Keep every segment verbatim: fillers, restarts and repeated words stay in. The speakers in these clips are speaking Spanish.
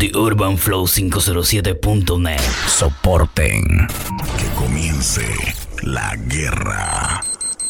The Urban Flow cinco cero siete punto net. Soporten. Que comience la guerra.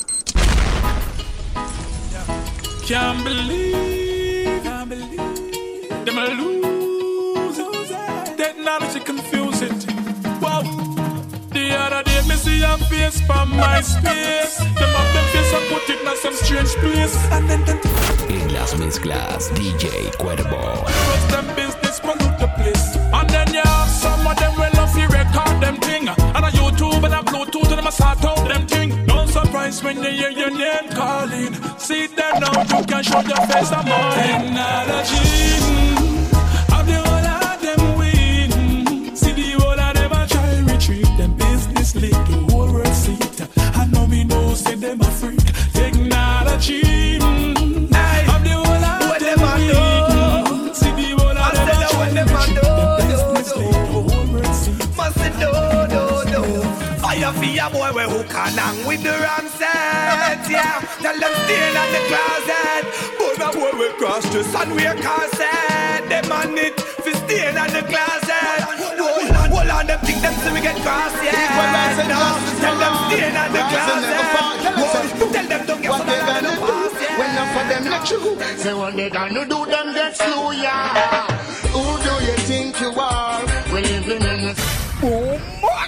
Can't believe, can't believe them a lose. Technology confuse it. Wow. The other day me see a face from my space. Them up them face and put it in some strange place. And then them en las mezclas D J Cuervo. trust them business pollute the place. And then you have some of them will love you record them thing. And on YouTube and a Bluetooth and them a sort out them thing. Don't surprise when you hear your name calling. See them now you can show your face a more. Technology, have the whole of them win. See the whole of them a try retreat. Them business leak the whole world see it. And now we know say them a freak. Technology, have the whole of them win. See the whole of them a try retreat. Them business leak the whole world see it. Must say do, do, do. Fire for your boy we hook along with the ram set, yeah. Tell them stay in the closet. But my boy we cross the sun we a corset. Them on it fi stay in the closet. Hold on them think them see we get cross, yeah. No, tell them stay in the closet. Tell them don't get what some they of gonna the do pass, yeah. when enough of them let you go? Say what they gonna do, them get slow, yeah. Who do you think you are? We're living in a boom.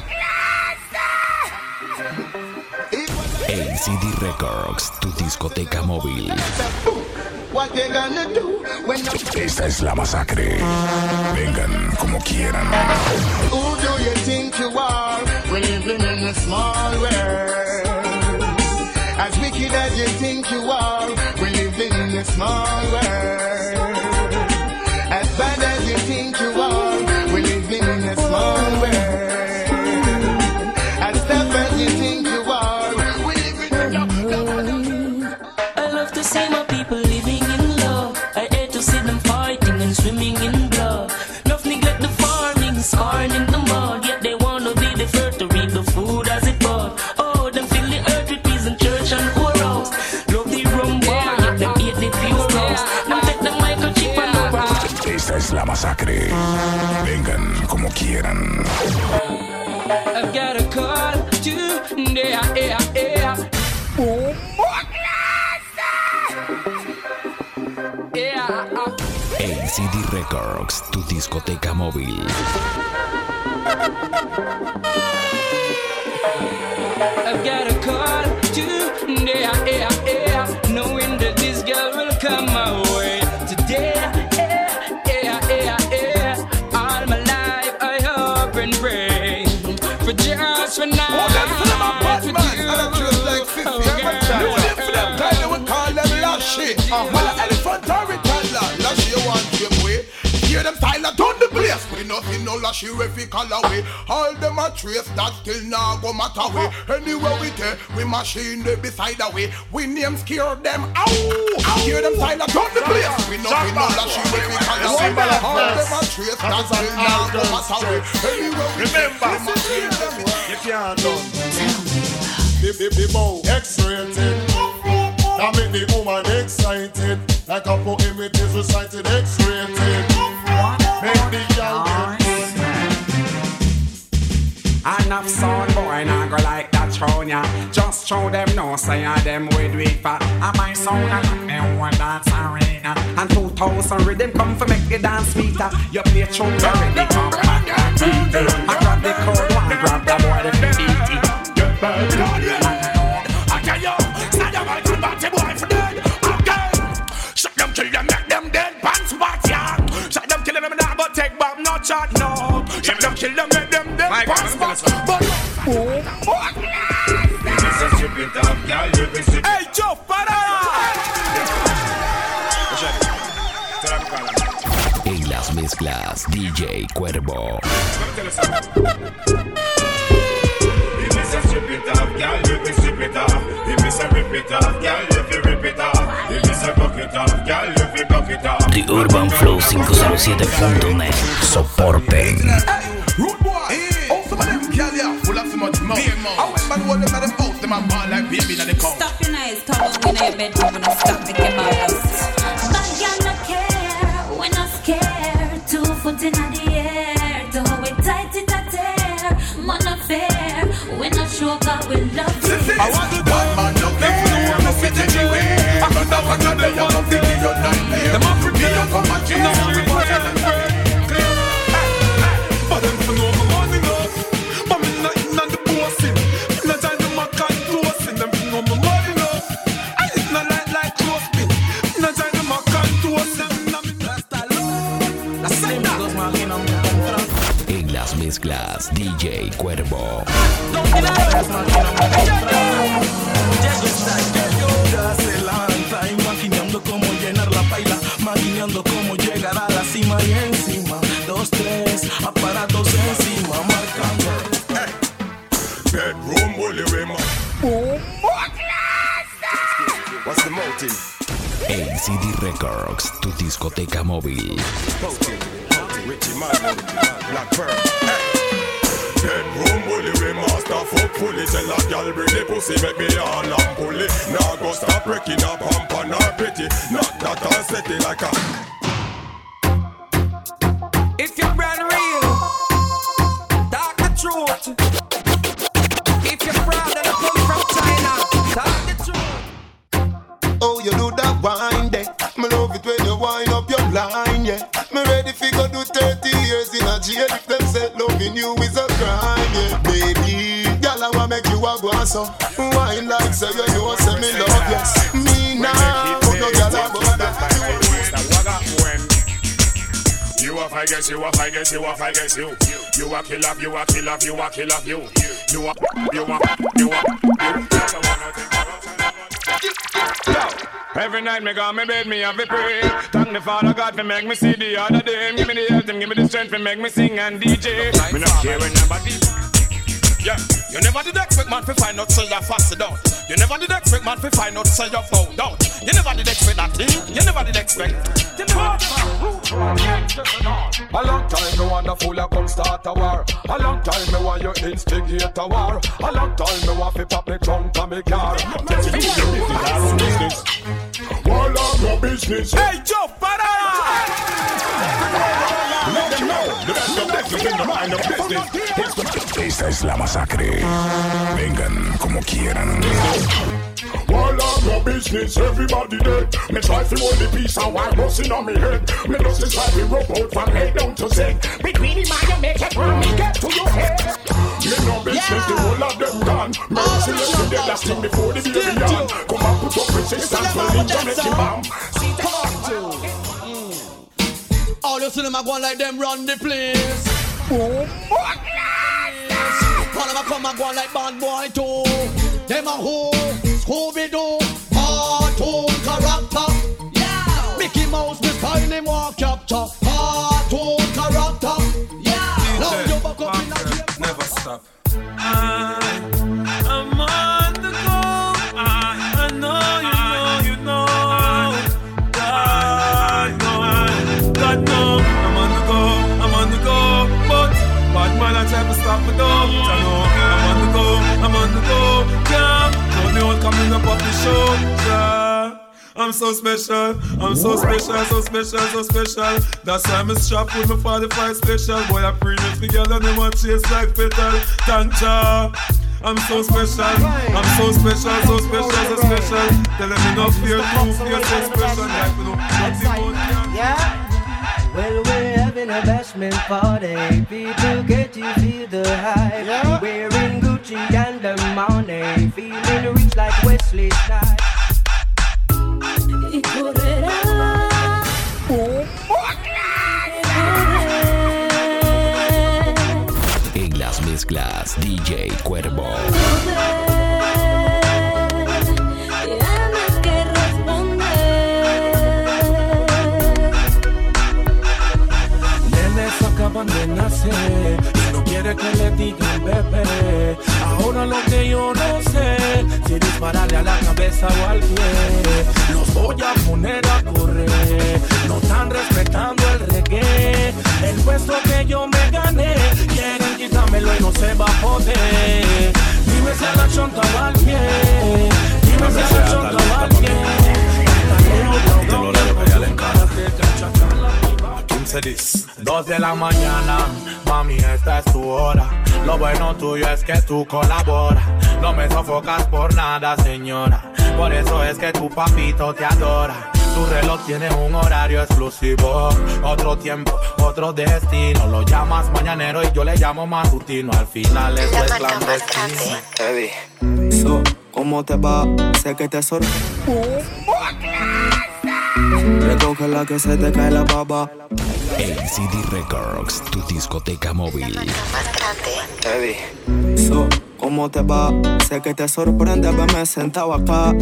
A C D Records, tu discoteca móvil. What they gonna do when Esta es la masacre. Vengan como quieran. who do you think you are? We're living in a small world. As wicked as you think you are, we're living in a small world. As bad as you think you are, we're living in a small world. As tough as you think you are, we're living in a I love to see my people living in love. I hate to see them fighting and swimming in blood. Enough neglect the farming, scarring in the mud. Yet they wanna be the first to reap the food as it bud. Oh, them fill the earth with peace and church and whorehouse. Love the rum bar, yet them hate the pure house. Them take the microchip and over. Esta es la masacre. Vengan como quieran. I've got a call to yeah, yeah, yeah. Yeah. A C D Records, tu discoteca móvil. I've got a call to yeah, yeah, yeah. Knowing that this girl will come my way today. Yeah, yeah, yeah, yeah. All my life I hope and pray for just for now. Oh, them for them a bad man. And I'm just like fifty. You live for them kind of we call them lashy. Well, an elephant or a toddler. Lashy you want to way. Hear them style and turn the place. We nothing no lashy if we call away. All them a trace that still now go matter way. Anywhere we take, we machine they beside the way. We name scare them. Ow! Hear them style and turn the place. We nothing no lashy if we call away. All them a trace that still now go matter way. Anywhere we take, we machine them. You can't done. The the bow X-rated. That make the woman excited. Like a poem it is recited X-rated. Make the young Enough sound boy nah go like that thrown ya. Just show them no say I them with weak for. And my sound a like me one dance arena. And two thousand rhythm come for make the dance sweeter. You play tune already come back and beat it. I grab the code one, grab the boy the beat it. Get back. I tell you, stand up and combat the boy for dead. Okay, shut them, kill them, make them dead. Pants spot ya. Shut them, kill them, not but take back no chat no. Shut them, kill them, make them dead. Pants spot. But hey, Joe, para. En las mezclas D J Cuervo. The Urban Flow cinco cero siete punto net. Soporten. Rude boy. Oh, some of them girl yeah, full of so much mouth. I went man hold them at them out, them a ball like baby in the cow. Stop your eyes, come on in your bedroom and stop the cameras. But girl no care, when I scared. Two foot it in the air. To hold it tight, it a tear. Man affair. We not sure God will love you. I want to do man no care. No fit anywhere. I could have another day. I'm feeling your nightmare. The man prepare for my dreams. But them for no money enough. But me not in on the bossing. Me not trying to make and toasting. Them for no money enough. I it's not like like close me. Me not trying to make and toasting. En las mezclas, D J Cuervo. Hace long time maquinando cómo llenar la paila, maquinando cómo llegar a la cima y encima. Dos, tres, aparatos encima, marcando. Hey. Bedroom bully women. What's the motive? A C D Records, tu discoteca móvil. Richie man, Black Pearl. Bedroom bully, we master fuck fully. Tell a gal bring the pussy, make me all and pull it. Now go stop breaking up, hump on her pretty. Not that I'll set it like a. If you're brand real, talk the truth. If you're proud and come from China, talk the truth. Oh, you do that wine day. Me love it when you wind up your line, yeah. Me ready fi go do thirty years in a jail if them say loving you is a crime, yeah. Baby, girl I wanna make you a go so wine like so you know say me love you. Me now, but no girl about that. You a I guess you a I guess you a I guess you. You a kill off, you a kill off, you a kill off you. You a you a you a Every night me go me bed, me have to pray. Thank the Father God for make me see the other day. Give me the health and give me the strength for make me sing and D J. Me not care when nobody. Yeah, you never did expect man to find out so you're faster down. You never did expect man to find out so you're found down. You never did expect that thing. You never did expect. You never A long time me want the fool a come start a war. A long time me want you instigate a war. A long time me want fi pop me trunk and me car. All of your business. Hey Joe, para! Let them know the best of business in the mind of business. Esta es la masacre. Vengan como quieran. All of your business, everybody dead. Me try to hold the peace and while busting on me head. Me just decide to rope out from head down to Z. Between the man you make it from me get to your head. Me no business, yeah. The whole of them gone. Merciless to the last thing before the baby gone. Come and put up resistance for the Jamaican bomb. All you see them a go like them run the place. All of them come and go like bad boy too. Them a who, Scooby-Doo, cartoon character. Yeah. Mickey Mouse, the style him walk capture. Cartoon character. Yeah. Now you back up in a game. Never stop. I, I'm on the go. I, I know you know, you know. God know, God know. I'm on the go, I'm on the go. But bad man I try to stop me though. I know I'm on the go, I'm on the go. Yeah, no one coming up off the show. Yeah. I'm so special, I'm so special, so special, so special. That's why I'm strapped with my forty-five special. Boy, I bring it together and they want chase like petal. Thank ya. I'm so special, I'm so special, so special, so special. Tell them me no fear, no fear, so special. Like we don't want yeah. Well, we're having a bashment party. People get to feel the hype. Yeah. Wearing Gucci and the money. Feeling rich like Wesley Snipes. En las mezclas, D J Cuervo. Acaban de nacer y no quiere que le digan bebé. Ahora lo que yo no sé, si dispararle a la cabeza o al pie, los voy a poner a correr. No están respetando el reggae, el puesto que yo me gané. Quieren quitármelo y no se va a poder. Dime si a la chonta va al pie, dime si a la chonta va al pie. Say this, Dos de la mañana, mami, esta es tu hora. Lo bueno tuyo es que tú colaboras. No me sofocas por nada, señora. Por eso es que tu papito te adora. Tu reloj tiene un horario exclusivo. Otro tiempo, otro destino. Lo llamas mañanero y yo le llamo matutino. Al final eso es clandestino. Eddie, so, ¿cómo te va? Sé que te sorprende. Recoge la que se te cae la baba. A C D Records, tu discoteca móvil. Eddie, so, ¿cómo te va? Sé que te sorprende verme sentado acá.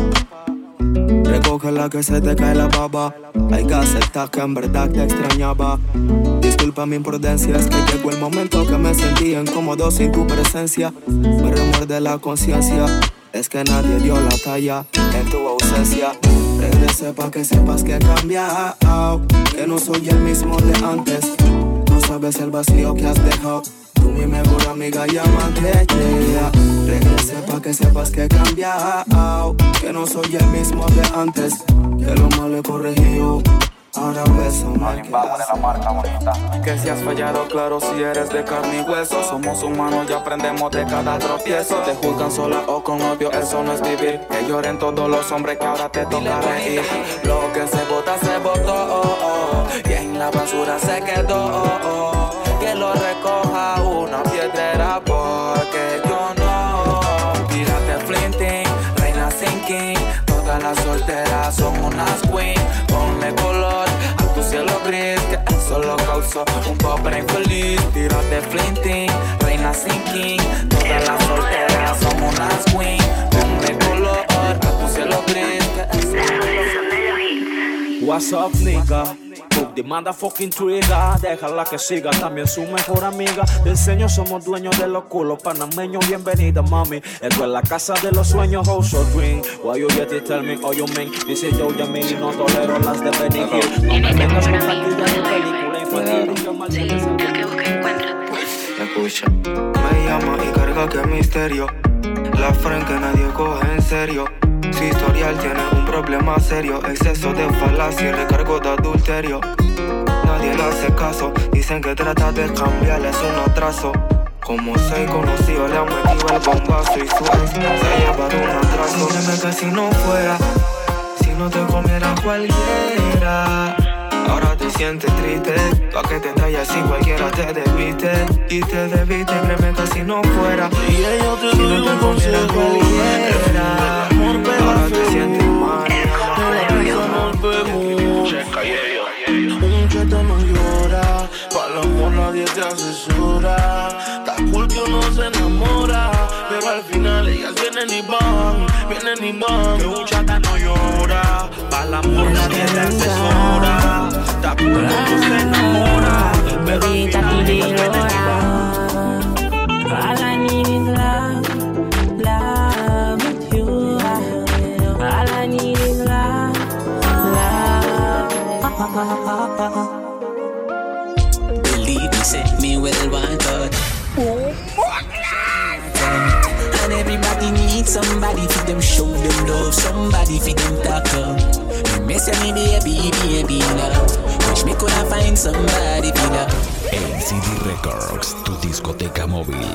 Recoge la que se te cae la baba. Hay que aceptar que en verdad te extrañaba. Disculpa mi imprudencia, es que llegó el momento que me sentí incómodo sin tu presencia. Me remuerde la conciencia, es que nadie dio la talla en tu ausencia. Regrese pa' que sepas que he cambiado, que no soy el mismo de antes. No sabes el vacío que has dejado. Tú mi mejor amiga, llámate ella. Regrese pa' que sepas que he cambiado, que no soy el mismo de antes. Que lo malo he corregido, ahora beso mal que hace. Que si has fallado, claro, si eres de carne y hueso. Somos humanos y aprendemos de cada tropiezo. Te juzgan sola o con odio, eso no es vivir. Que lloren todos los hombres que ahora te toca reír. Lo que se bota, se botó, oh, oh. Y en la basura se quedó, oh, oh. Que lo recoja una piedrera porque yo no. Tírate flinting, reina sinking. Todas las solteras son unas queen. Ponle color a tu cielo gris, que eso lo causó un pobre infeliz. Tírate flinting, reina sinking. Todas las solteras son unas queen. Ponle color a tu cielo gris, que eso lo causó. What's up, nigga? Book the motherfucking trigger. Déjala que siga, también su mejor amiga. De enseño somos dueños de los culos panameños. Bienvenida, mami. Esto es la casa de los sueños, house of dream. Why you yet to tell me all you mean? Dice yo, Yamil, y no tolero las de Benny Hill. No me vengas con taquillas de película infantil. Y yo mal sé que se escucha, me llama y carga que misterio. La friend que nadie coge en serio. Su historial tiene un problema serio. Exceso de falacia y recargo de adulterio. Nadie le hace caso. Dicen que trata de cambiarle, es un atraso. Como soy conocido, le han metido el bombazo. Y su ex se ha llevado un atraso. Dime que si no fuera, si no te comiera cualquiera. Ahora te sientes triste, pa' que te tallas si cualquiera te despiste. Y te debiste, créeme que si no fuera, y yo te si no te comiera cualquiera. Ahora te sientes mal, la risa nos vemos. Un chata no llora, para el amor nadie te asesora. Está cool que uno se enamora, pero al final ellas vienen y van, vienen y van. Que un chata no llora, para el amor nadie te asesora. Está cool que uno se enamora, pero al final ellas vienen y van. All I need is love, love with you. All I need is love, love. Believe me, say me well want touch. And everybody needs somebody for them show them love, somebody for them talk up. You may say me baby, baby love, wish me coulda find somebody for love. A C D Records, tu discoteca móvil.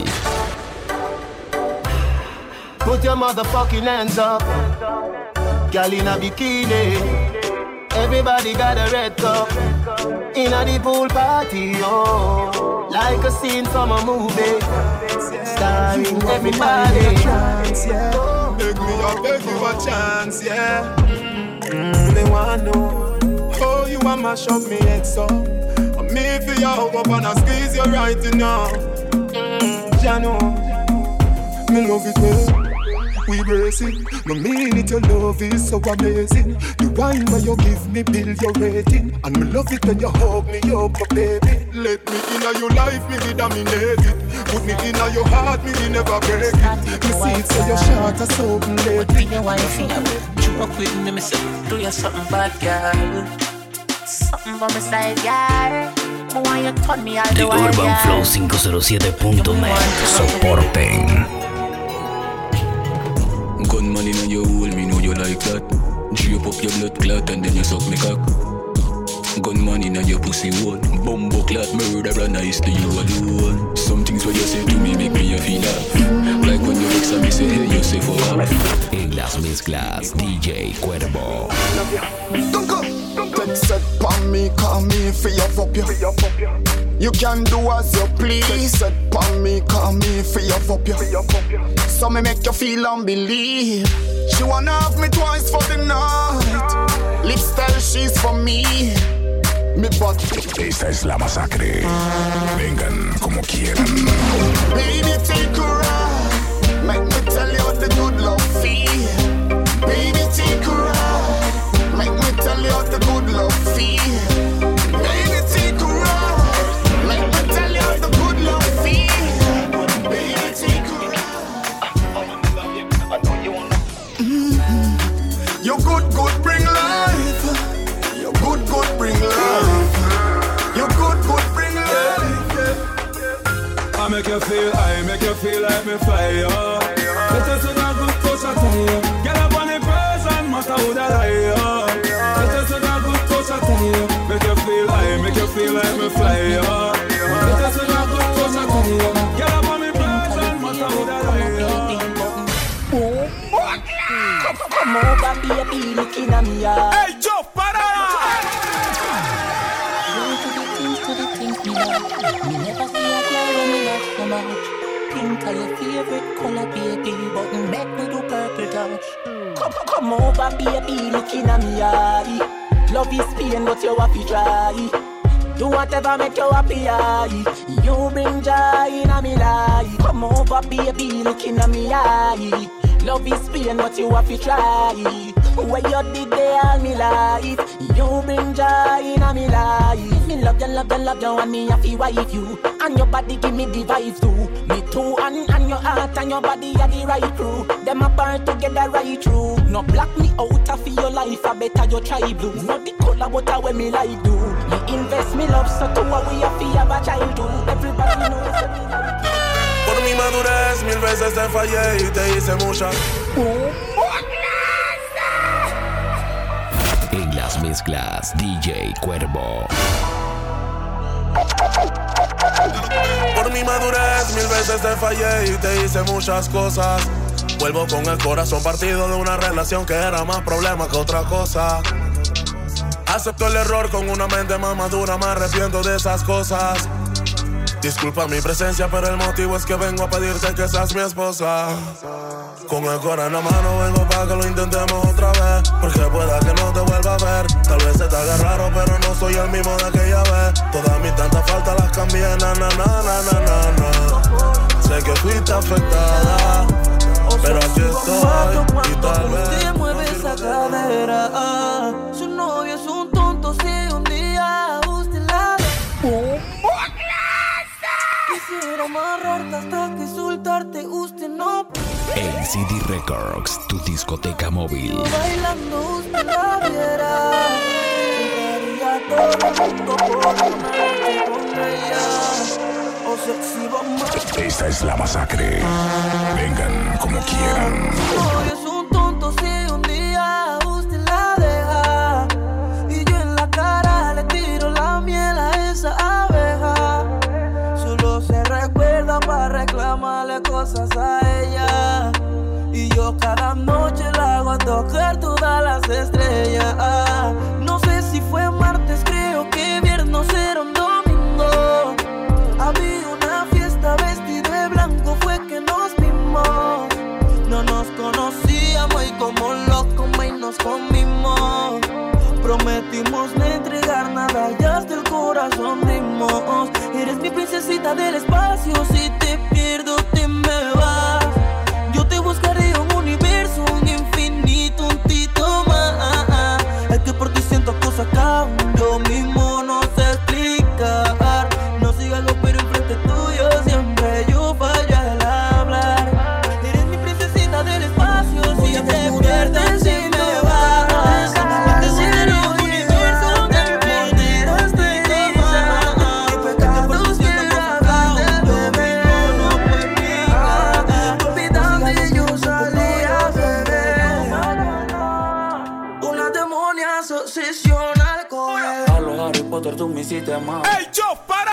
Put your motherfucking hands up, girl in a bikini. Everybody got a red cup in a the pool party, oh, like a scene from a movie, starring everybody. Beg me, I beg you a chance, yeah. Mm, they wanna know, oh, you want mash up me head so. And me for you up and I squeeze you right now. Mm, Jano, me love it well. We brace it, no mean it, your love is so amazing. The wine where you give me, build your rating. And me love it when you hug me up, baby. Let me in your life, me be dominate it. Put me in your heart, me be never break it. Me see it so your short or something lately. What do you want to see? You walk with me, me say, do you something bad, girl? Something by my side, girl. Why you turn me all the way, The Urban Flow cinco cero siete punto net. Soporten. Gunman in your hole, me know you like that. Drape up your blood clot and then you suck me cock. Gunman in your pussy one. Bumbo clat murderer nice to you alone. Some things what you say to me make me a feel laugh. Like when you vex me say hey you say for off. En las mezclas D J Cuervo. Take set pon me, call me for your fuck you. You can do as you please. Set pon me, call me for your fuck you. So me make you feel unbelief. She wanna have me twice for the night. Lifestyle she's for me. Me butt. Esta es la masacre. Vengan como quieran. Baby take a ride. Make me tell you what the good love feel. Baby take a ride. Make me tell you what the good love feel. Baby take a ride. Make me tell you what the good love feel. Baby take a ride. Mm-hmm. You good good bring life. You good good bring life. You good good bring life. I make you feel, I make you feel like me fly up. Better to that good touch I tell you. Get up on the person, matter who that I am. Better to that good touch I tell you. Make you feel, I make you feel like me fly up. Better to that good touch I tell you. Get up on the person, matter who that I am. Come over, baby, looking at me. Hey, Joe, para! To the things, to the things me love. Me never see a girl when me love so much. Pink are your favorite color, baby, but make me do purple touch. Come, come over, baby, looking at me eye. Love is pain, but you happy try. Do whatever make you happy, aye. You bring joy in a me life. Come over, baby, looking at me eye. Love is pain, but you happy try. Where you did there all me life. You bring joy in a me life. Me love you, love you, love you, and me happy wife you. And your body give me the vibe too. Me too, and, and your heart and your body are the right crew. Them apart together right through. No block me out of your life, I better you try blue. Not the color, but I when me like do. Me invest me love, so to what we have to have a child too. Everybody knows. Por mi madurez mil veces te fallé y te hice mucha. En las mezclas D J Cuervo. Por mi madurez mil veces te fallé y te hice muchas cosas. Vuelvo con el corazón partido de una relación que era más problema que otra cosa. Acepto el error con una mente más madura, me arrepiento de esas cosas. Disculpa mi presencia, pero el motivo es que vengo a pedirte que seas mi esposa. Con el corazón en la mano vengo para que lo intentemos otra vez. Porque pueda que no te vuelva a ver. Tal vez se te haga raro, pero no soy el mismo de aquella vez. Todas mis tantas faltas las cambié, na na na na na na na. Sé que fuiste afectada, pero aquí estoy y tal vez usted mueve esa cadera. Su novio es un tonto si un día usted la ve. Quisiera amarrarte hasta que soltarte usted no. En C D Records, tu discoteca móvil. Bailando usted la viera. Entraría todo el mundo por una noche con ella. O sexy vamos. Esta es la masacre. Vengan como quieran. No, es un tonto si un día usted la deja. Y yo en la cara le tiro la miel a esa abeja. Solo se recuerda para reclamarle cosas a ella. Y yo cada noche la hago a tocar todas las estrellas. No sé si fue martes, creo que viernes era un domingo. Había una fiesta vestido de blanco, fue que nos vimos. No nos conocíamos y como locos y nos comimos. Prometimos no entregar nada y hasta el corazón dimos. Eres mi princesita del espacio, si te pierdo te me vas. Yo te buscaré un universo, un infinito, un tito más. Es que por ti siento cosas que yo mismo no sé explicar. No sigas lo pero enfrente tuyo siempre yo fallo al hablar. Eres mi princesita del espacio, si te pierdes si me vas. tú me hiciste mal. ¡Ey, yo, para!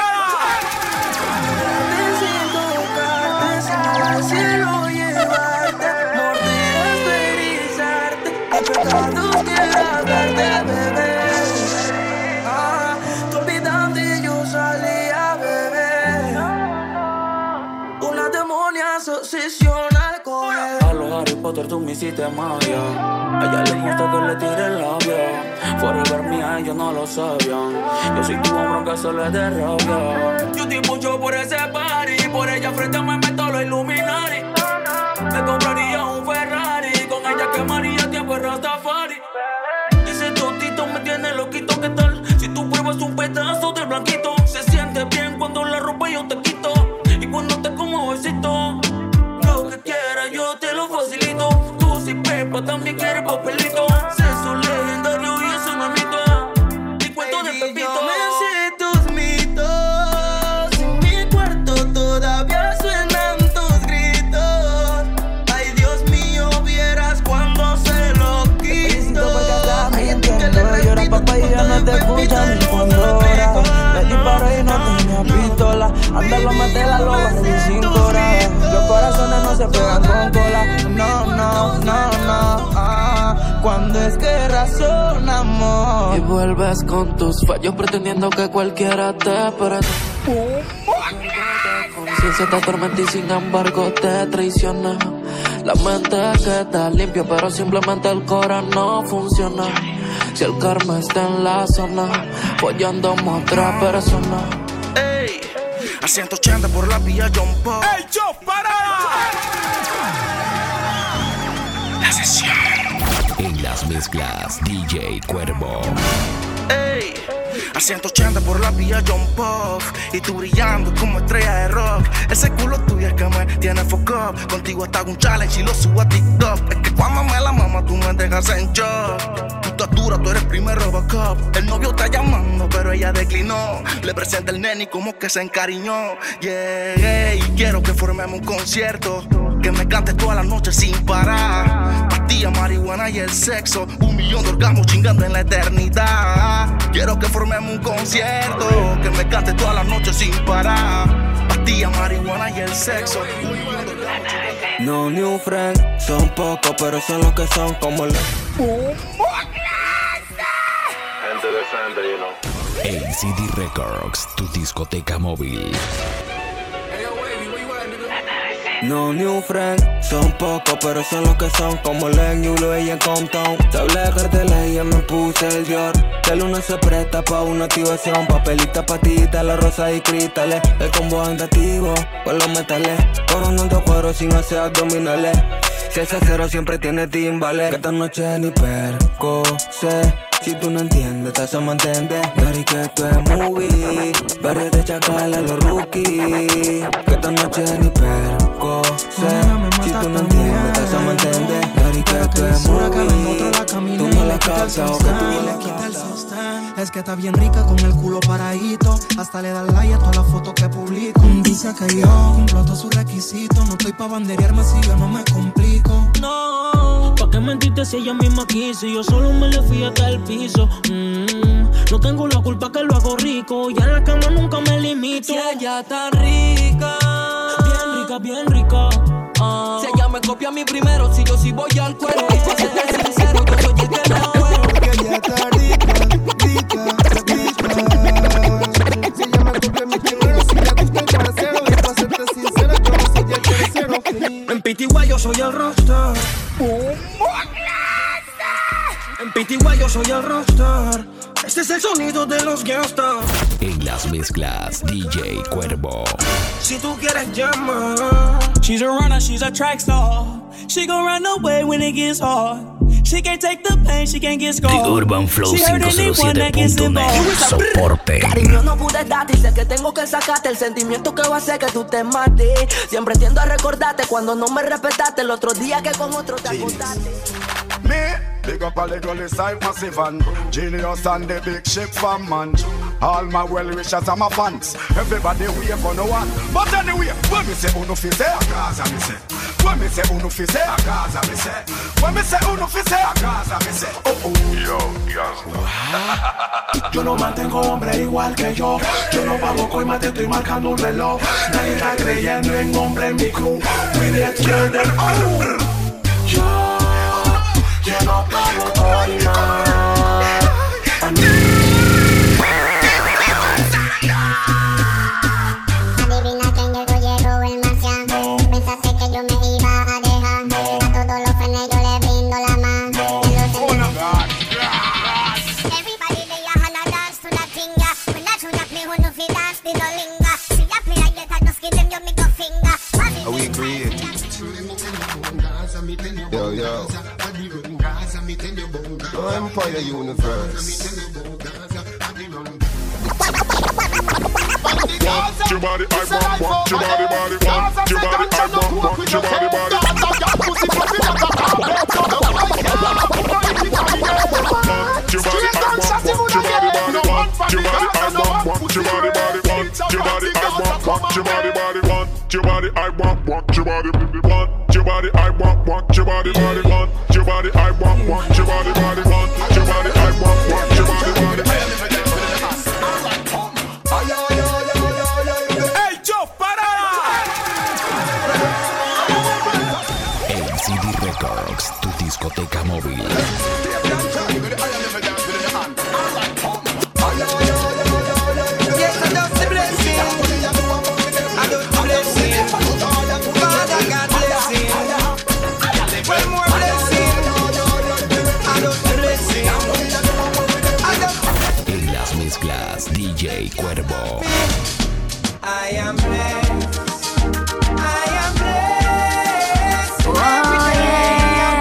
Necesito tocarte, al cielo llevarte, morder, esterilizarte, a pecados quiero verte, bebé. Ah, tú olvidaste y yo salía, bebé. Una demonia asociacional con él. A los Harry Potter tú me hiciste magia. A ella le gusta que le tire el labio. Forever mía, ellos no lo sabían. Yo soy tu hombre que se le dé rabia. Yo te mucho por ese party. Por ella frente me meto los Illuminati. Me compraría un Ferrari. Con ella quemaría tiempo en Rastafari. Ese totito me tiene loquito, ¿qué tal? Si tú pruebas un pedazo del blanquito, se siente bien cuando la ropa yo te quito. Y cuando te como besito, lo que quieras yo te lo facilito. Tú si Pepa también quieres papelito. Sexo legendario y eso no es mito. Y cuento de Pepito. Yo me sé tus mitos. En mi cuarto todavía suenan tus gritos. Ay, Dios mío, vieras cuando se lo quito. Ay, entiendo, llora papá y ya no te escuchan ni cuando ora. Me disparé y no tenía pistola. Anda lo maté la loba de cinco horas. Los corazones no se pegan con cola. No, no, no, no. Ah, cuando es que razonamos. Y vuelves con tus fallos pretendiendo que cualquiera te espere. Conciencia te atormenta y sin embargo te traiciona. La mente queda limpia pero simplemente el corazón no funciona. Si el karma está en la zona, follando a otra persona. Ey, a ciento ochenta por la vía John Paul. ¡Ey, yo, para! La sesión. En las mezclas, D J Cuervo. Ey, a ciento ochenta por la vía John Puff. Y tú brillando como estrella de rock. Ese culo tuyo es que me tiene foco. Contigo hasta hago un challenge y lo subo a TikTok. Es que cuando me la mama tú me dejas en shock. Tu estatura, tú eres primer Robocop. El novio está llamando pero ella declinó. Le presenta el nene y como que se encariñó. Yeah, y quiero que formemos un concierto. Que me cantes toda la noche sin parar. Pastilla, marihuana y el sexo. Un millón de orgasmos chingando en la eternidad. Quiero que formemos un concierto. Que me cantes toda la noche sin parar. Pastilla, marihuana y el sexo. Un millón de orgasmos chingando. No new friend, son pocos pero son los que son como los. Gente decente, you know. A C D Records, tu discoteca móvil. No new friend, son pocos pero son los que son como Len, Yulo y en Compton. Te hablé de carteles y ya me puse el Dior. El uno se presta pa' una activación. Papelita, patita, la rosa y cristales. El combo andativo con los metales. Coronando cuero sin hacer abdominales. Si ese cero siempre tiene timbales. Que esta noche ni perco sé. Si tú no entiendes, te hacemos entender. Dari que esto es movie. Barrio de chacal a los rookies. Que esta noche ni perco sé. Si tú no entiendes, te hacemos entender. Dari que esto es movie. Tú no la captas o que tú no la captas. Es que está bien rica con el culo paradito. Hasta le da like a todas las fotos que publico. Dice que yo cumplo todos sus requisitos. No estoy pa' banderearme si yo no me complico. No, ¿pa' qué mentiste si ella misma quiso? Yo solo me le fui hasta el piso. mm, No tengo la culpa que lo hago rico. Ya en la cama nunca me limito. Si ella está rica, bien rica, bien rica. uh, Si ella me copia a mí primero. Si yo sí voy al cuero. Y pa' serte sincero, yo soy el que no cuero. Que ella está rica, rica, rica. Si ella me copia a mí primero. Si le gusta el parcero. Y pa' serte sincero, yo no soy el tercero. En P T Y yo soy el rockstar. En P T Y yo soy el rockstar. Este es el sonido de los gangsters. En las mezclas, D J Cuervo. Si tú quieres llamar. She's a runner, she's a track star. She gon' run away when it gets hard. She can't take the pain, she can't get scarred. The Urban Flow cinco cero siete punto net. Soporte. Cariño, no pude darte y sé que tengo que sacarte el sentimiento que va a hacer que tú te mates. Siempre tiendo a recordarte cuando no me respetaste el otro día que con otro te acostaste. Me, big up a little like massive and genius and the big ship from man. All my well wishers and my fans. Everybody wait for no one. But anyway, when me say uno fi say, a Gaza me say. When me say uno fi say, a Gaza me say. When me say uno fi say, a Gaza me say. Oh oh. Yo, Gaza. Yo no mantengo hombre igual que yo. Yo no pago coima, te estoy marcando un reloj. Nadie está creyendo en hombre en mi crew. We get scared and oh. Yo, yo no pago coima. Yo, yo. Oh, Empire Universe. Want your body, I want, want your body, body, want your body, I want, want your body, body. Want your body, I want, want your body, body, want your body, I want, want your body, body, want your body, I want, want your body, body, want your body, I want, want your body, want your body, I want, want your body, body, want your body, I want, want your body, body, want your body, I want, want your body, body. Hey, Joe, para! A C D Records, tu discoteca móvil. En las mezclas, D J Cuervo. I am blessed. I am blessed. Oh, yeah.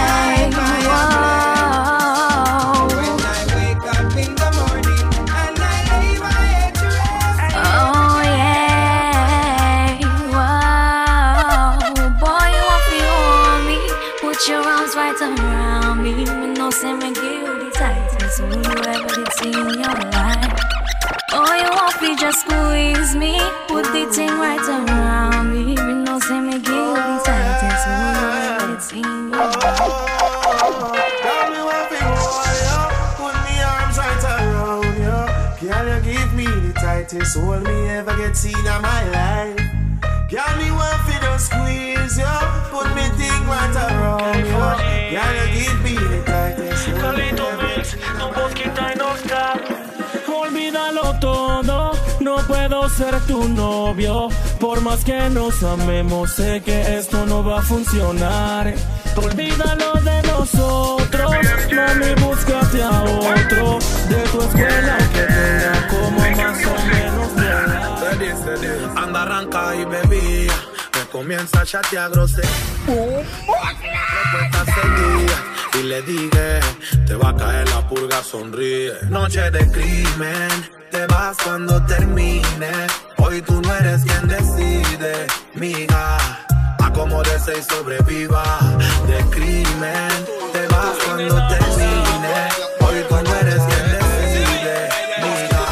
When I wake up in the morning and I lay my head to rest. Oh, yeah. Wow. Boy, you want to hold me. Put your arms right around me. Me no say me give you the tightest when you ever did see in your life. Oh, you want to just squeeze me. Put the thing right around me. Me no say me give you the tightest when you ever did see in your life. Tell me what you want, yo. Put me arms right around you. Can you give me the tightest hold me ever get seen in my life? Can me want to just squeeze you? Put me thing right around you. Can you give me the tightest hold me ever get seen in my life? Olvídalo todo, no puedo ser tu novio. Por más que nos amemos, sé que esto no va a funcionar. Olvídalo de nosotros, mami, búscate a otro de tu escuela que tenga como más o menos de edad. Anda, arranca y bebía, me comienza a chatear grosero. Una propuesta seguía y le dije, te va a caer la purga, sonríe. Noche de crimen, te vas cuando termine. Hoy tú no eres quien decide, miga. Acomódese y sobreviva. De crimen, te vas cuando termine. Hoy tú no eres quien decide, miga.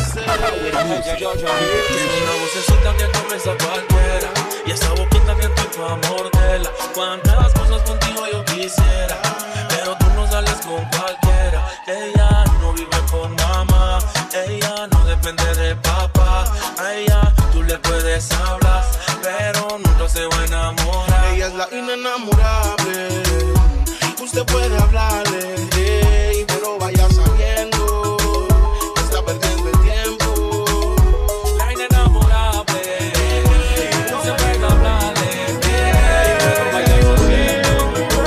Tiene una vocecita que comienza cualquiera y esa boquita que estoy pa' morderla. Cuántas cosas contigo yo quisiera, pero tú no sales con cualquiera. Ella no vive con mamá, ella no depende de papá. A ella tú le puedes hablar, pero nunca se va a enamorar. Ella es la inenamorable, usted puede hablarle, hey, pero vaya sabiendo que está perdiendo el tiempo. La inenamorable, no se puede hablarle, hey, pero vaya sabiendo.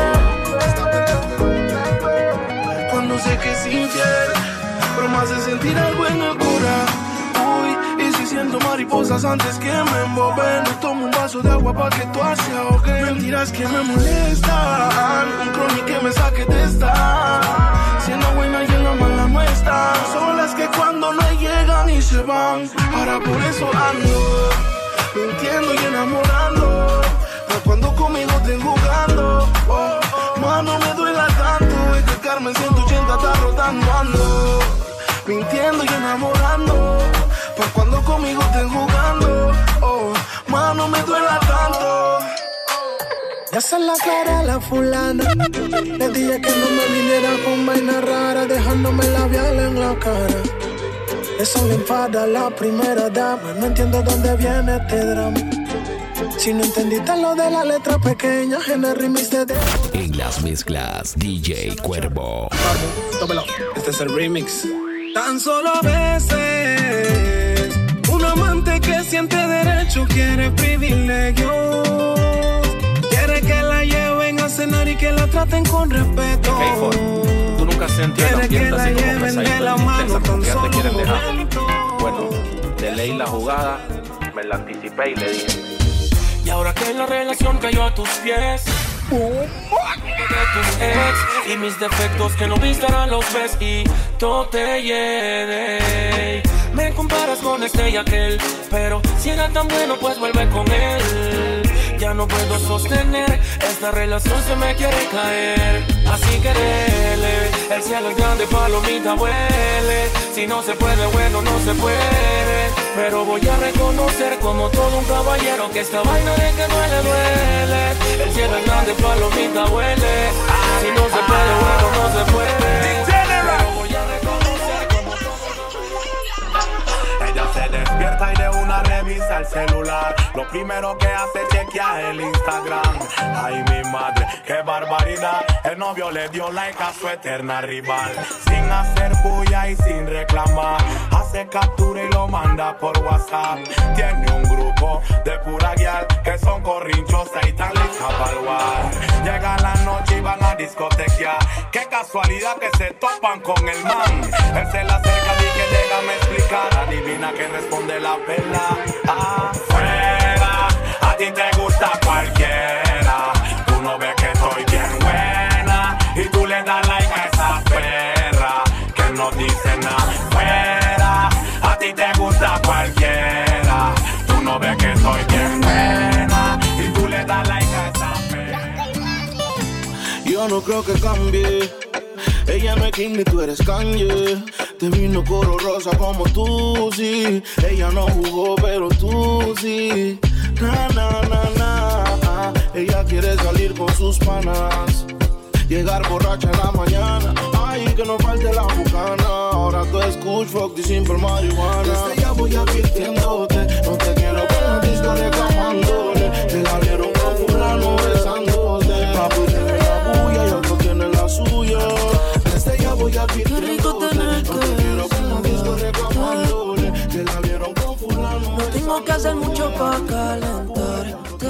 Cuando sé que es infiel, pero me hace sentir algo en el corazón. Uy, y si siento mariposas antes que me emboben, me tomo un vaso de agua pa' que tú se ahogue. Mentiras que me molestan, un crónico que me saque de esta. Si en la buena y en la mala no están, son las que cuando no llegan y se van. Ahora por eso ando mintiendo y enamorando, pero cuando conmigo te jugando, oh, mano me duele la buscando amor, mintiendo y enamorando, pues cuando conmigo estén jugando, oh, más no me duela tanto. Ya se la cara a la fulana, le dije que no me viniera con vaina rara, dejándome labial en la cara. Eso le enfada a la primera dama, no entiendo dónde viene este drama. Si no entendiste lo de la letra pequeña, en el remix de... En las mezclas, D J Cuervo. Tómelo, este es el remix. Tan solo a veces, un amante que siente derecho quiere privilegios. Quiere que la lleven a cenar y que la traten con respeto. K-Ford, tú nunca has sentido el ambiente así como pesadito, tan intensa, como que ya te quieren dejar. Bueno, de ley la jugada, me la anticipé y le dije. Y ahora que la relación cayó a tus pies, de tus ex y mis defectos que no viste ahora los ves y todo te hiere. Me comparas con este y aquel, pero si era tan bueno pues vuelve con él. Ya no puedo sostener, esta relación se me quiere caer. Así que dele, el cielo es grande, palomita huele. Si no se puede, bueno, no se puede. Pero voy a reconocer como todo un caballero que esta vaina de que duele, duele. El cielo es grande, palomita huele. Si no se puede, bueno, no se puede. Pero voy a reconocer como todo. Ella se despierta y de una revisa el celular. Lo primero que hace es chequear el Instagram. Ay, mi madre, qué barbaridad. El novio le dio like a su eterna rival. Sin hacer bulla y sin reclamar. Hace captura y lo manda por WhatsApp. Tiene un grupo de pura guial que son corrinchosas y tan listas para el war. Llega la noche y van a discotequear. Qué casualidad que se topan con el man. Él se la acerca y que déjame explicar. Adivina que responde la pela. Afuera, a ti te gusta cualquiera. Tú no ves que soy bien buena y tú le das like a esa perra que no dice nada. Fuera, a ti te gusta cualquiera. Tú no ves que soy bien buena y tú le das like a esa perra. Yo no creo que cambie. Ella no es Kim ni tú eres Kanye. Te vino coro rosa como tú, sí. Ella no jugó, pero tú sí. Na, na, na, na. Ella quiere salir con sus panas, llegar borracha en la mañana. Ay, que no falte la bucana. Ahora tú escuch, fuck the simple marihuana. Desde ya voy advirtiéndote, no te quiero ver en la disco reclamándole. Que la vieron con fulano besándote. Papi tiene la bulla y otro tiene la suya. Desde ya voy advirtiéndote, no te quiero ver en la disco reclamándole. Que la vieron con fulano. No tengo que hacer mucho pa' calentarte.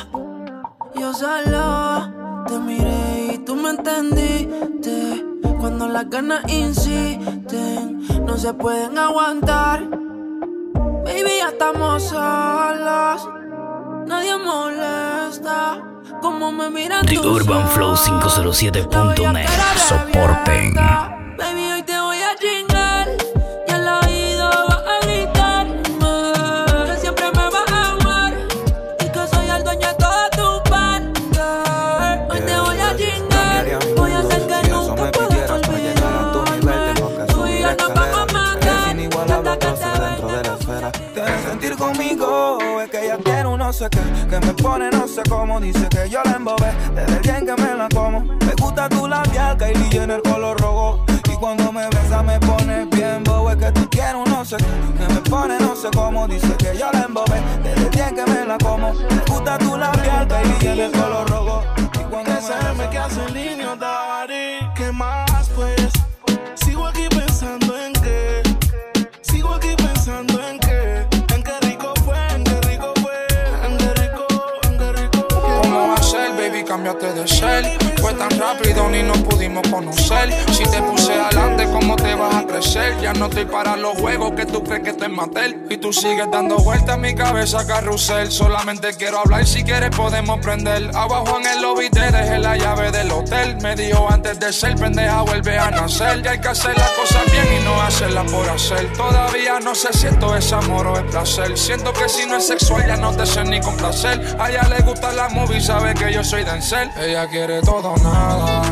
Yo solo te miré y tú me entendiste. Cuando las ganas insisten, no se pueden aguantar. Baby, ya estamos solos, nadie molesta. Como me miran The Urban Flow quinientos siete punto net. Soporten. Baby, hoy te voy a chingar y al oído vas a gritarme que siempre me vas a amar y que soy el dueño de toda tu parte. Hoy te voy a chingar, voy a hacer que nunca puedas olvidar. Tú y yo nos vamos a matar hasta que te dentro de la esfera. Quieres sentir conmigo, es que ella quiere un no sé qué, que me pone no sé cómo, dice que yo la embobé, desde el día en que me la como. Me gusta tu labial, Kylie Jenner color rojo. Y cuando me besa me pone bien bobo. Es que tú quieres un no sé qué, que me pone no sé cómo, dice que yo la embobé, desde el día en que me la como. Me gusta tu labial, Kylie Jenner color rojo. Y cuando me besa que hace el niño daddy. ¿Qué más pues? Sigo aquí pensando en qué. Sigo aquí pensando en qué. En qué rico fue, en qué rico fue. En qué rico, en qué rico. ¿Cómo va a ser, baby? Cámbiate de ser. Fue tan rápido ni nos pudimos conocer. Si te puse adelante, ¿cómo te vas a crecer? Ya no estoy para los juegos que tú crees que te maté. Y tú sigues dando vueltas en mi cabeza, carrusel. Solamente quiero hablar, si quieres podemos prender. Abajo en el lobby te dejé la llave del hotel. Me dijo antes de ser pendeja vuelve a nacer. Ya hay que hacer las cosas bien y no hacerlas por hacer. Todavía no sé si esto es amor o es placer. Siento que si no es sexual ya no te sé ni complacer. A ella le gusta la movie, sabe que yo soy dancer. Ella quiere todo nada, libro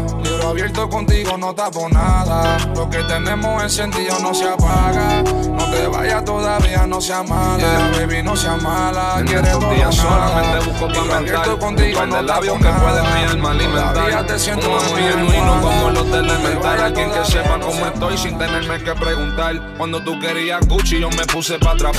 Fuego abierto contigo, no tapo nada. Lo que tenemos encendido no se apaga. No te vayas todavía, no seas mala, yeah. Baby, no seas mala. En Quieres estos días solamente busco para cantar contigo, un par de no labios que pueden mi alma alimentar. Te siento un amor genuino como los de Elemental. Alguien que sepa cómo estoy sin tenerme que preguntar. Cuando tú querías Gucci yo me puse pa' atrás.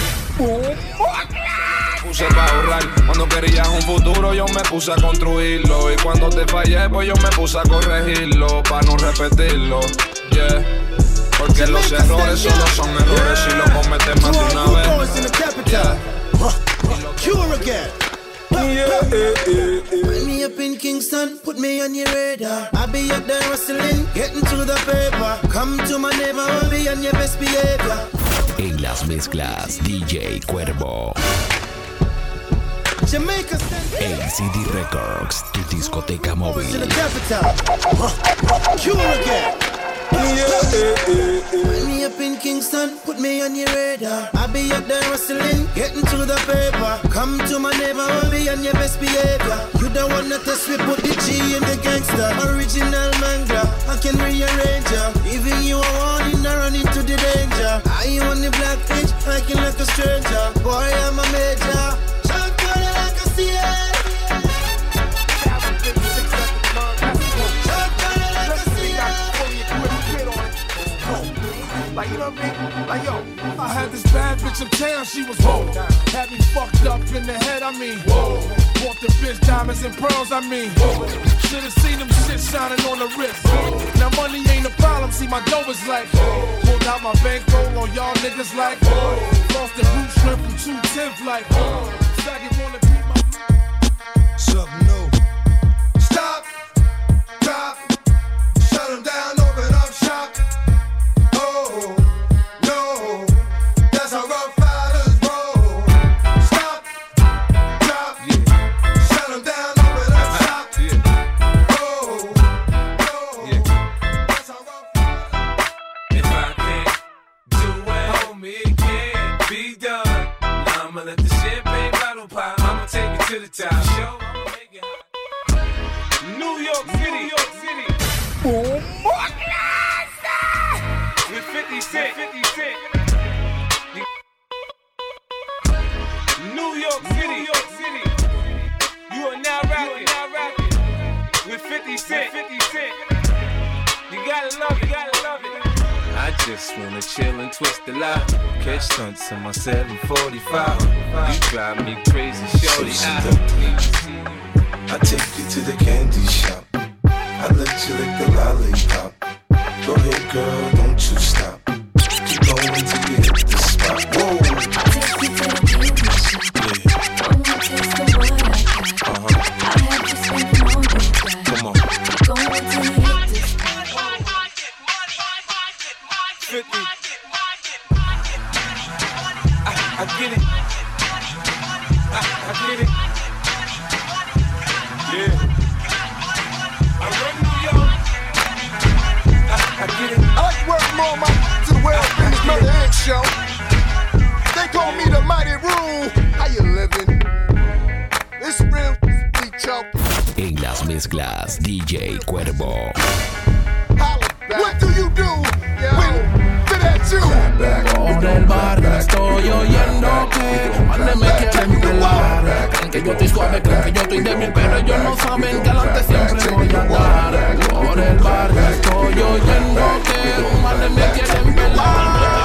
Puse pa' ahorrar. Cuando querías un futuro yo me puse a construirlo. Y cuando te fallé pues yo me puse a corregirlo pa' no repetirlo, yeah. Porque los errores solo son errores si lo cometes más de una vez, yeah. Cure again. Find me up in Kingston, put me on your radar. I'll be up there hustling, getting to the paper. Come to my neighbor, I'll be on your best behavior. En las mezclas, D J Cuervo. Jamaica A C D Records, tu discoteca móvil. Cure again. Find me up in Kingston, put me on your radar. I'll be up there hustling, getting to the paper. Come to my neighbor, I'll be on your best behavior. You don't wanna test me, put the G in the gangster. Original manga, I can rearrange ya. Even you a warning, I run into the danger. I you on the black pitch, I can like a stranger. Boy, I'm a major. Shot calling like a C A. Like, you know what I mean? Like, yo, I had this bad bitch in town, she was whoa. Had me fucked up in the head, I mean, whoa. Bought the bitch diamonds and pearls, I mean, whoa. Should've seen them shit shining on the wrist. Now money ain't a problem, see my dough is like, pulled out my bankroll on y'all niggas like, lost the root shrimp from two tenth like, Saggy wanna beat my something new. Stop, drop, shut them down, open up shop. Oh, no, that's how rough riders roll. Stop, drop, yeah. Shut them down, open up shop. Yeah. Oh, no, yeah. That's how rough riders. If I can't do it, homie, it can't be done. Now I'ma let the champagne bottle pop. I'ma take it to the top. Show, I'ma make it hot. New York City, New York City. Oh, my God. With fifty Cent, fifty Cent. New York City, New York City. You are now rapping, now rapping. With fifty Cent, fifty Cent. You gotta love it, you gotta love it. I just wanna chill and twist the lie. Catch stunts in my seven forty-five. You drive me crazy, shorty. I take you to the candy shop. I let you lick the lollipop. Go ahead, girl, don't you stop. Keep going till you hit the spot. Whoa. Come on. fifty. I, I get it. I, I get it. Yeah. I run New York. I, I get it. I like to work more my, to the world famous Murder Incorporated show. They call me the Mighty Rule. How you living? It's real, we choke. En las mezclas, D J Cuervo. What do you do when fit at you? Por el barrio estoy oyendo que más me quieren pelar. Creen que yo estoy suave, creen que yo estoy débil, pero ellos no saben que adelante siempre voy a andar. Por el barrio estoy oyendo que más me quieren pelar.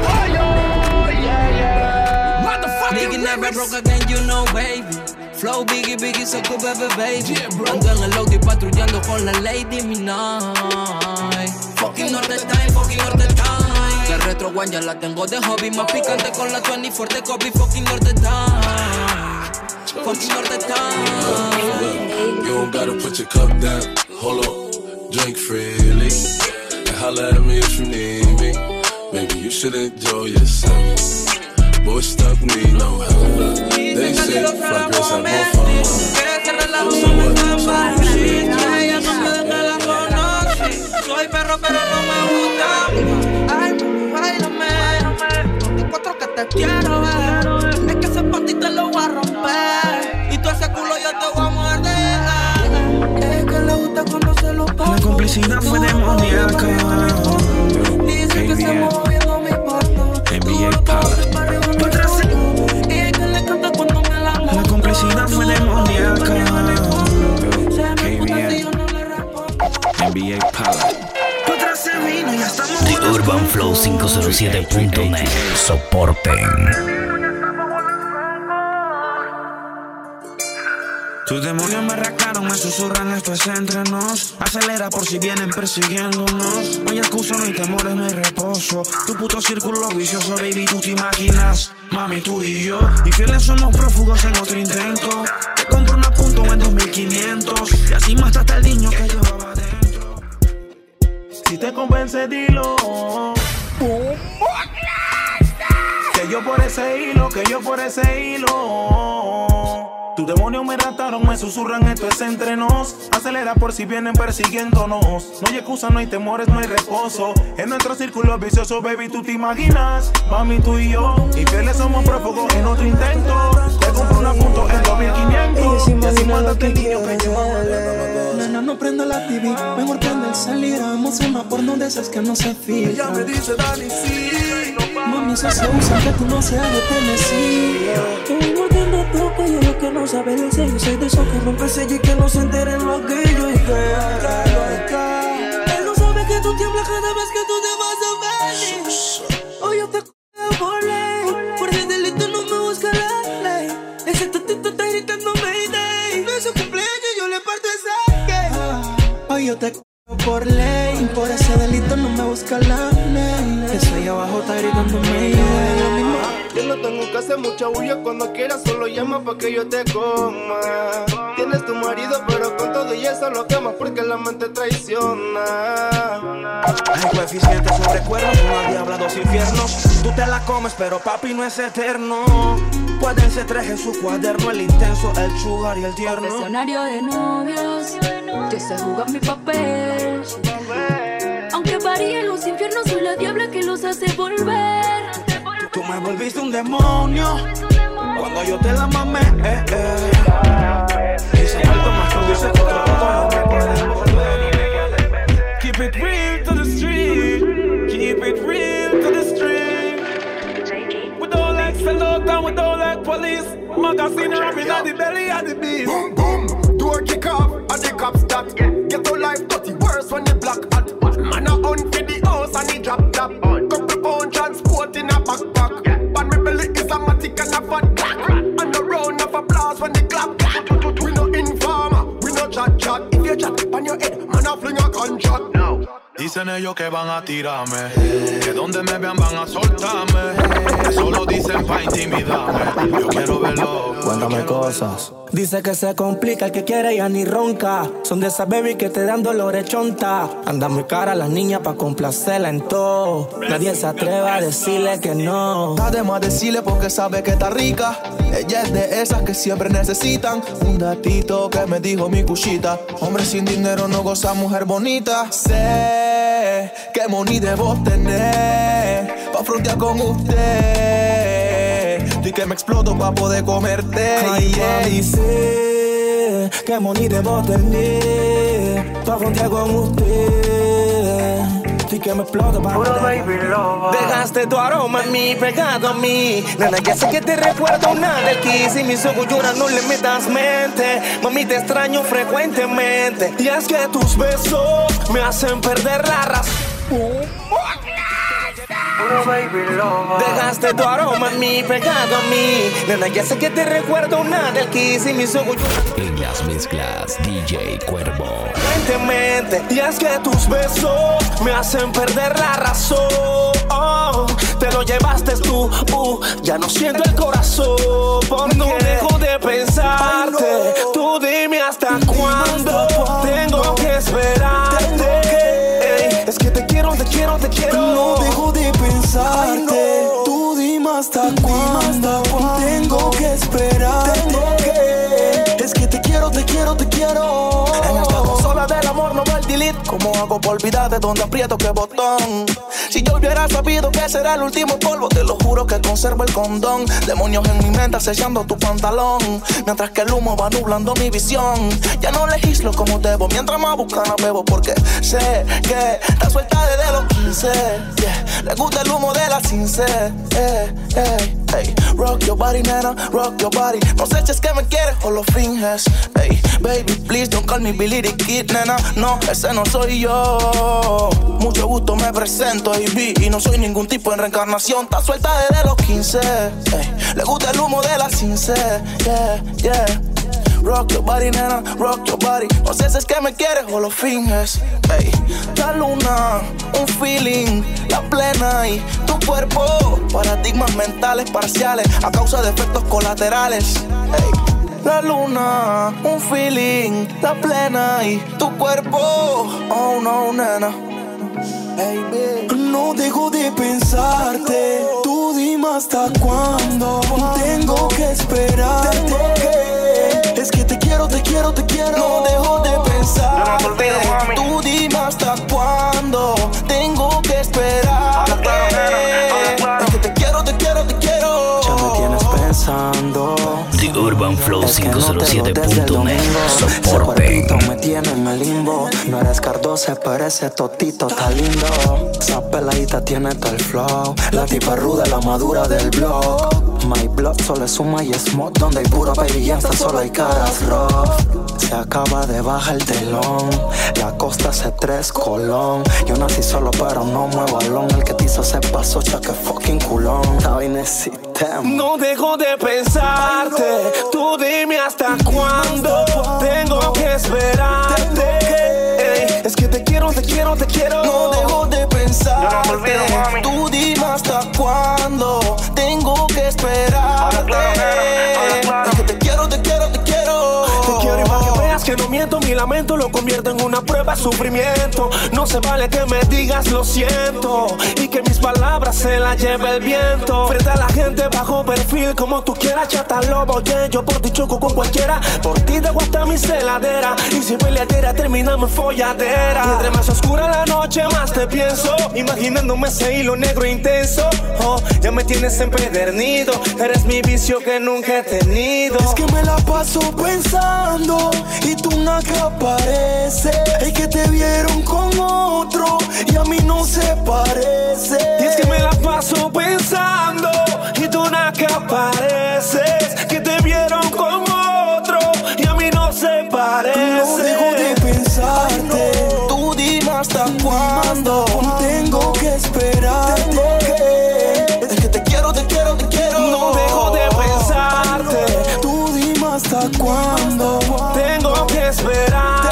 Nigga never broke again, you know, baby. Flow biggie, biggie, so cool, baby, baby. Ando en el Audi patrullando con la Lady Midnight. Fucking Norte Time, fucking Norte Time. La retro one ya la tengo de hobby. Más picante con la veinticuatro de copy. Fucking Norte Time. Fucking Norte Time. You don't gotta put your cup down. Hold on, drink freely. And holla at me if you need me. Maybe you should enjoy yourself. Boy, stuck me, no help. They say fly girls have more fun. So what? Ella no me la conoce. Soy perro pero no me gusta. Ay, bailame. veinticuatro que te quiero ver. Es que ese panty te lo voy a romper. Y tú ese culo yo te voy a morder. Es que le gusta cuando se lo pongo. La complicidad cero siete punto net. Soporten. Tus demonios me rascaron, me susurran, esto es entre nos. Acelera por si vienen persiguiéndonos. No hay excusa, no hay temores, no hay reposo. Tu puto círculo vicioso, baby, tú te imaginas. Mami, tú y yo, infieles somos prófugos en otro intento. Te compro una punto en dos mil quinientos. Y así mataste al niño que llevaba dentro. Si te convence, dilo. Que yo por ese hilo, que yo por ese hilo. Tus demonios me rataron, me susurran, esto es entre nos. Acelera por si vienen persiguiéndonos. No hay excusa, no hay temores, no hay reposo. En nuestro círculo vicioso, baby, tú te imaginas. Mami, tú y yo, infieles somos prófugos en otro intento. Te compro una punto en dos mil quinientos. Y así mándate el niño que llevaba. Nena, no prenda la T V, mejor prende el salir. Hagamos una porno de esas que no se filtran. Ella me dice, Dani, sí. Mami, eso se usa, que tú no seas de Tennessee. Estoy mordiendo tu cuello, lo que no sabe el sello. Soy de esos que rompe sello y que no se enteren lo que yo y que él no sabe que tú tiemblas cada vez que tú te vas a ver. Hoy yo te c***o por ley. Por el delito no me busca la ley. Ese tatito está gritando Mayday. No es su cumpleaños, yo le parto esa que hoy yo te c***o por ley. Por ese delito no me busca la ley. Eso ahí abajo está gritando Mayday. Yo no tengo que hacer mucha bulla, cuando quieras solo llama pa' que yo te coma. Tienes tu marido pero con todo y eso lo quemas porque la mente traiciona. Hay coeficientes sobre cuernos, una diabla, dos infiernos. Tú te la comes pero papi no es eterno. Pueden ser tres en su cuaderno, el intenso, el sugar y el tierno. Escenario de novios, yo sé jugar mi papel. Aunque varíen los infiernos, soy la diabla que los hace volver. Tú me volviste un demonio cuando yo te la mamé, eh, eh. Y se vuelto más que dice que otro no me pueden volver. Keep it real to the street, keep it real to the street. We don't like sell out and we don't like police. Magazine rapping at the belly of the beast. Boom, boom, door kick off and the cops stop. Get your life dirty, worse when you black hot. Man a hunt for the house and he drop top. Couple pound transport in a backpack. But me belly is a matic and a fat clack. And a round of applause when the clap clap. We no informer, we no chat chat. If you chat on your head, man a fling a contract. No. Dicen ellos que van a tirarme, que donde me vean van a soltarme. Eso lo dicen pa' intimidarme. Yo quiero verlo. Cuéntame cosas. Dice que se complica el que quiere ya ni ronca. Son de esas baby que te dan dolores chonta. Anda muy cara las niñas pa' complacerla en todo. Nadie se atreve a decirle que no. Además decirle porque sabe que está rica. Ella es de esas que siempre necesitan un datito que me dijo mi cuchita. Hombre sin dinero no goza mujer bonita. Sé que money debo tener pa' frontear con usted. Y que me exploto pa' poder comerte. Ay, yeah. Y sé que money debo tener pa' frontear con usted. Y que me exploto pa' poder. Dejaste tu aroma en mí, pegado a mí. Nena, ya sé que te recuerdo una del kiss. Y mis ojos lloran, no le metas mente. Mami, te extraño frecuentemente. Y es que tus besos me hacen perder la razón. Dejaste tu aroma en mí, pegado a mí. Nena, ya sé que te recuerdo una del kiss. Y mis ojos lloran. En las mezclas, D J Cuervo. Frecuentemente. Y es que tus besos me hacen perder la razón. Oh, te lo llevaste tú, uh, ya no siento el corazón. Porque no dejo de pensarte. Ay, no. Tú dime hasta cuándo tengo que esperarte. Ey, es que te quiero, te quiero, te quiero. No dejo de pensarte. Ay, no. Tú dime hasta cuándo tengo que esperarte. Tengo que. Es que te quiero, te quiero, te quiero. En esta consola del amor no va el delete. ¿Cómo hago por olvidar de dónde aprieto qué botón? Si yo hubiera sabido que será el último polvo, te lo juro que conservo el condón. Demonios en mi mente acechando tu pantalón, mientras que el humo va nublando mi visión. Ya no legislo como debo, mientras más buscana bebo, porque sé que está suelta desde los quince. Yeah. Le gusta el humo de la cince. Eh, eh, hey. Rock your body, nena, rock your body. No sé si es que me quieres o lo finges. Hey, baby, please don't call me Billy the Kid, nena. No, ese no soy yo. Mucho gusto, me presento. baby. Y no soy ningún tipo en reencarnación. Está suelta desde los quince. Ey, le gusta el humo de la cince. Yeah, yeah. Rock your body, nena, rock your body. No sé si es que me quieres o lo finges. Ey, la luna, un feeling, la plena y tu cuerpo. Paradigmas mentales parciales a causa de efectos colaterales. Ey, la luna, un feeling, la plena y tu cuerpo. Oh no, nena. Hey, no dejo de pensarte. Tú dime hasta cuándo tengo que esperarte. Tengo que... Es que te quiero, te quiero, te quiero. No dejo de pensarte. Tú dime hasta cuándo tengo que esperarte. Es que te quiero, te quiero, te quiero. Ya me tienes pensando. The Urban Flow Es que cinco cero siete no te veo punto net. desde el domingo. Ese Soporte. cuerpito me tiene en el limbo. No eres cardoso, pero ese totito está lindo. Esa peladita tiene todo el flow. La tipa ruda, la madura del blog. My blood solo es suma y smoke. Donde hay puro baby gangsta, solo hay caras rough. Se acaba de bajar el telón. La costa hace tres colón. Yo nací solo pero no muevo balón. El que te hizo se pasó, chaque fucking culón. Esta vaina es sistema. No dejo de pensarte. Tú dime hasta cuándo tengo que esperarte. Ey, es que te quiero, te quiero, te quiero. No dejo de pensarte. Tú dime hasta cuándo tengo que esperarte. Es que te quiero, te quiero, te quiero. Te quiero y para que veas que no miento, mi lamento lo convierto en una prueba de sufrimiento. No se vale que me digas lo siento y que mis palabras se las lleve el viento. Frente a la gente bajo perfil, como tú quieras, chata lobo. Oye, yo por ti choco con cualquiera. Por ti dejo hasta mi celadera. Y si peleadera terminamos en folladera. Y entre más oscura la noche, más te pienso. Imaginándome ese hilo negro intenso. Oh, ya me tienes empedernido. Eres mi vicio que nunca he tenido. Es que me la paso pensando y tú nunca apareces. Es que te vieron con otro y a mí no se parece. Y es que me la paso pensando y tú nunca apareces. Que te vieron con otro y a mí no se parece. No dejo de pensarte. Tú dime hasta cuándo tengo que esperarte. Tengo que... Es que te quiero, te quiero, te quiero. No dejo de pensarte. Tú dime hasta cuándo tengo que esperarte.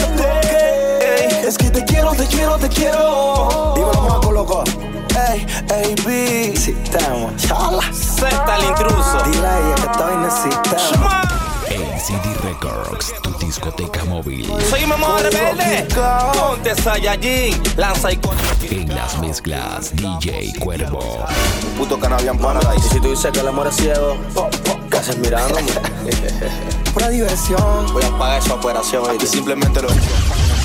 Ey, es que te quiero, te quiero, te quiero. Dímelo, Marco, loco. Ey, ey, B. Sistema, chala. Zeta el intruso. Dile a ella que estoy necesitando. A C D Records, tu discoteca móvil. Soy mamá rebelde. Ponte Saiyajin. Lanza y con. En las mezclas, D J Cuervo. Puto Canadian Paradise. Y si tú dices que el amor es ciego, ¿qué haces mirándome? Pura diversión. Voy a pagar esa operación y simplemente lo he hecho.